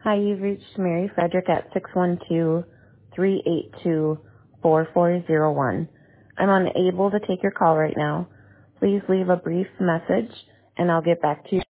Hi, you've reached Mary Frederick at 612-382-4401. I'm unable to take your call right now. Please leave a brief message, and I'll get back to you.